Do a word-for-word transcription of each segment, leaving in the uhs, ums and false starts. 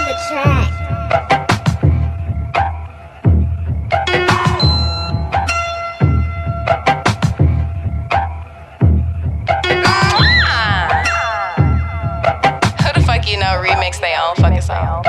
the track. Who the fuck you know remix their own fucking song?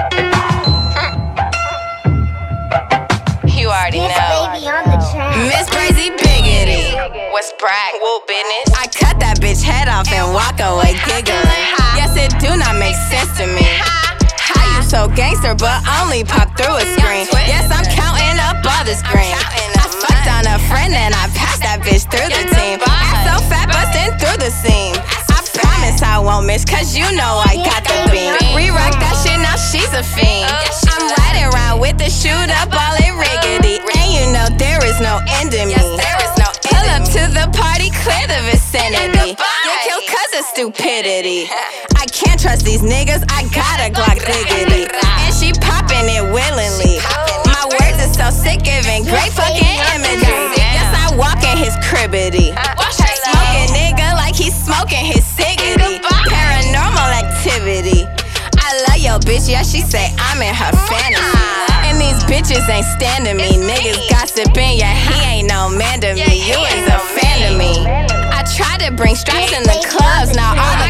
You already This know. baby on the track. Miss Crazy Biggity. What's brag? Whoop business. I cut that bitch head off and walk away giggling. Yes, it do not make sense to me. How you so gangster but only pop through a screen? Yes, I'm counting up all this green. I fucked on a friend and I passed that bitch through the team. Ass so fat bustin' through the seam. I promise I won't miss cause you know I got the beam. Re-rock that shit, now she's a fiend. I'm riding around with the shoot up all it riggedy. And you know there is no end in me. Pull up to the party, clear the vicinity. Get killed cause of stupidity. I can't trust these niggas, I got a Glock diggity. And she poppin' it willingly. My words are so sick, giving great fucking imagery. Yes, I walk in his cribbity. Smoking nigga like he's smoking his ciggity. Paranormal activity. I love your bitch, yeah, she say I'm in her fantasy. And these bitches ain't standing me. Niggas gossiping, yeah, he ain't no man to me. You is a fan of me. I tried to bring straps in the clubs, now all the